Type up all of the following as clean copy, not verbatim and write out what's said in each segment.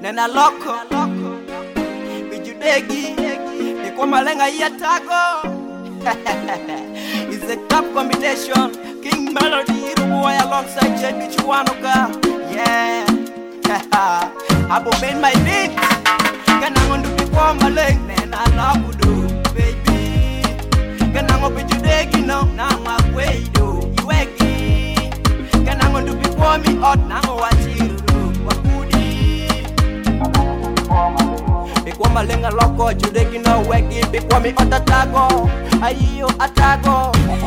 nena loko bijudegi kwa malenga ya tago. It's a top combination. King Melody Ruboy alongside JB Chuanoka. Yeah. Abo made my beat. Kanango ndupi kwa maleng nena labudu baby. Kanango bijudegi no nangwa kwedo iwegi. Kanango ndupi kwa mi ot nango wachiru wakudi. Bikwa malenga loko judegi no wegi. Bikwa mi otatago ayo atago.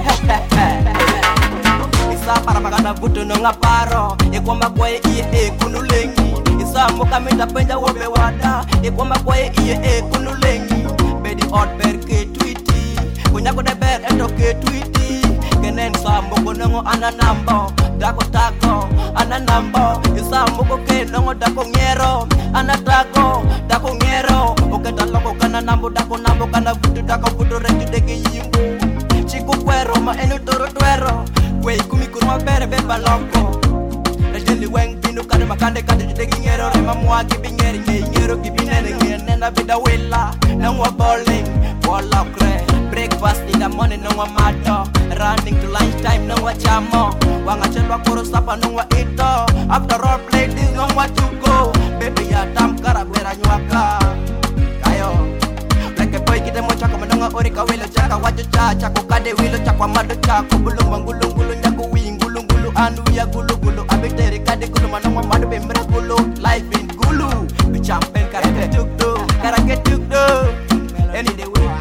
Isa para magana buto no ngaparo. Ekwamba kwe iye kunulengi. Isa moka menda penja wobe wada. Ekwamba kwe iye kunulengi. Bedi hot berke tweety. Kunyako de ber etoke tweety. Kenen sa moko nengo ananambo. Dako tako ananambo. Isa moko ke nengo dako ngero. Anatago dako ngero. Oketa loko kana nambo dako nambo kana buto dako buto rejudege yimbo. Chico cuero ma eno toro tuero. Wey kumi kurma bere beba loko. Rejeli weng binu kade makande kade judegi ngero. Rema mua gibi ngeri ngero gibi nene nena vida wela. Nangwa bowling wala kre. Breakfast in the morning nangwa mato. Running to lunchtime nangwa chamo. Wanga chelwa koro sapa nangwa ito. After all play this nangwa to go. Baby ya tam kara bera nyuaka. Kayo boy kita mo chako manonga ori ka wilo chaka wajo chako kade wilo chakwa mado chako bulunga ngulungulu nyako wingulungulu anu ya gulugulu abiteri kade gulu manonga mado bemra gulu life in gulu bi champion karake tukdo any day wait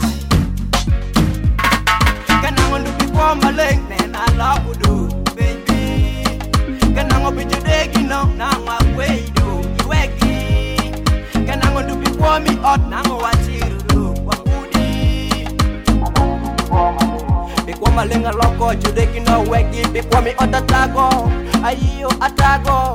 kanango ndupi kwa maleng nena labudu baby kanango bijudegi no nangwa kwedo iwegi kanango ndupi kwa mi ot nango wachiru Bikwa malenga loko judeki no wegi. Bikwa mi otatago ayo atago.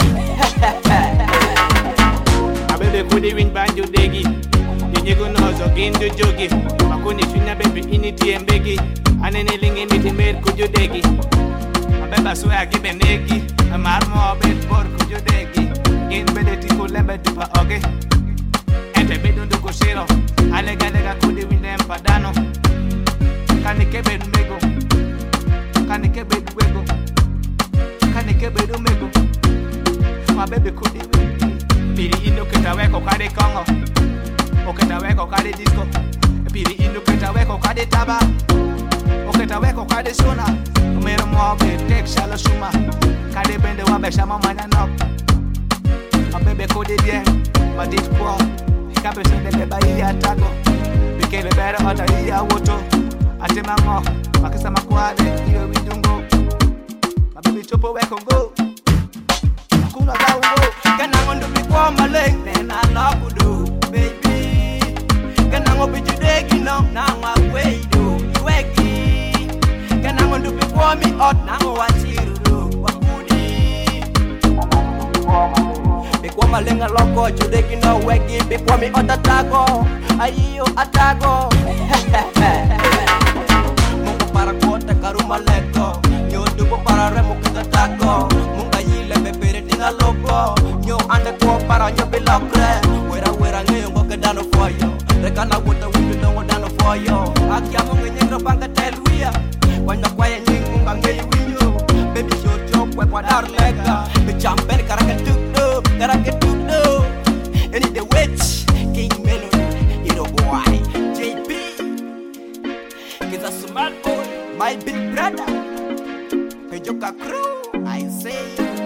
Abebe kudi win banjo degi. Yenyego nozo gindo jogi. Makuni swinya baby initi embegi. Anene lingi miti mer kujo degi. Abeba swear gibe negi. Amarmo bet bor kujo degi. In bede tiko lembe tupa oge. Ente bedo nduko shiro. Alega kudi win empadano. Kanike bedu mego. Kanike bedu wego. Kanike bedu mego. My baby could be Piri ino keta weko kade kongo. Oketa weko kade disco. Piri ino keta weko kade taba. Oketa weko kade sona. Umero mobe tek shala shuma. Kade bende wabe shama manya nok. My baby could be bien. My dit kwa. Kabe sende beba iya tago. Bikele bere ota iya woto. Ate mango, makisa makwade, iwe widungo. Mabibi chopo weko go. Makuna gaungo. Kanango ndupi kwa maleng, nena labudu, baby. Kanango bijudegi no, nangwa kwedo, iwegi. Kanango ndupi kwa mi ot, nangwa wachiru, wakudi. Bikwa malenga loko, judegi no wegi. Bikwa mi otatago, ayo atago. Para kota karuma leko nyo dubo para remo kita tago munga yile bebere tinga logo nyo ande ko para nyo bilakre wera ngayo ngo kedano foyo rekana wuta windu no dano foyo akia mo ngenye banga telwia kwanya kwaye nyingu ngayo winyo baby show kwa dar lega be chamber karake tukdo any the witch King Melody you know boy JB He's a smart boy, my big brother. Pejoka crew, I say.